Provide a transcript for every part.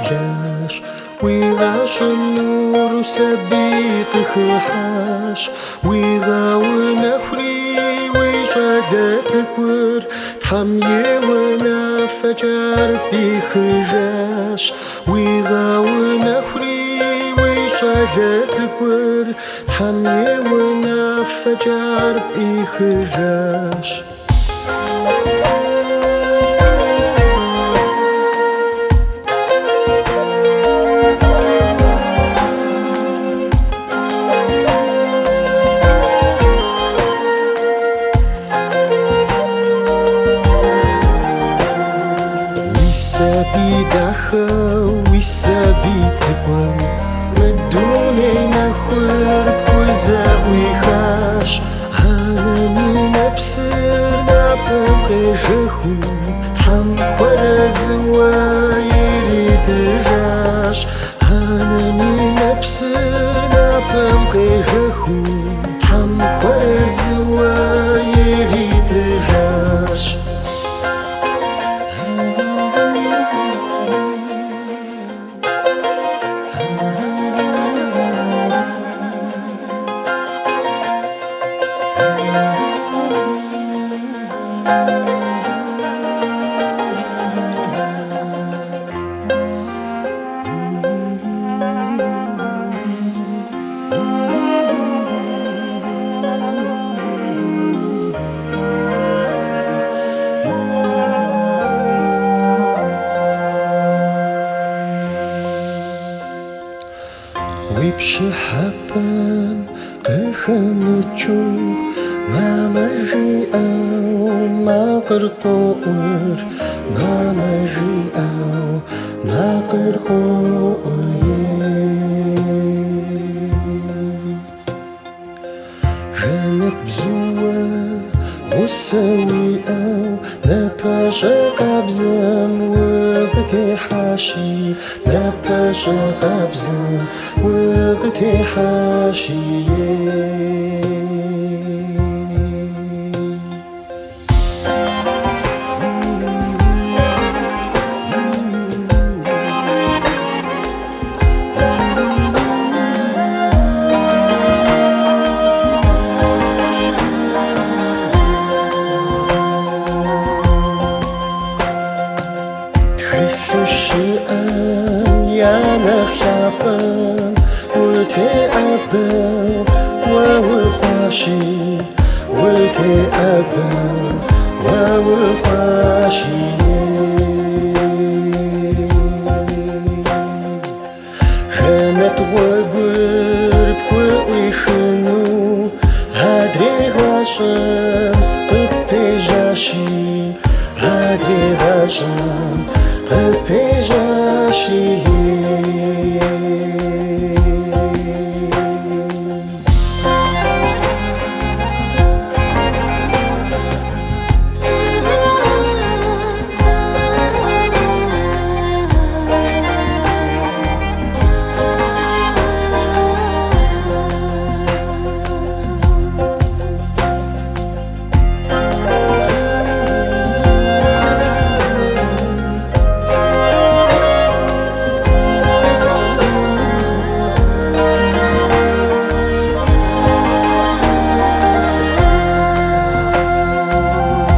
لاش ويغاش النور سبيق خحاش ويغاونا فري ويشادت كور تحمي ونا فجر بخجاش ويغاونا فري ويشادت كور تحمي ونا فجر بخجاش ويسابي داخل ويسابي تقوى مدوني نخور بوزاوي خاش خانمي نبسر نابقي جخو تحم ورز ويري تجاش خانمي نبسر نابقي جخو تحم ورز ويري تجاش وبشحبان قخمتشو ما مجي أو ما قرقور ما مجي أو ما قرقور جانك بزوة غساوي أو نباشا قبزم وغتي حاشي نباشا قبزم وغتي حاشي الشيئان يا نخشابان وتأبان ووخاشي وتأبان ووخاشي جنت وقرب ويخنو هادري غاشم قد جاشي هادري غاشم قد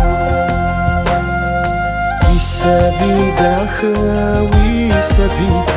سبي داخل ويسبي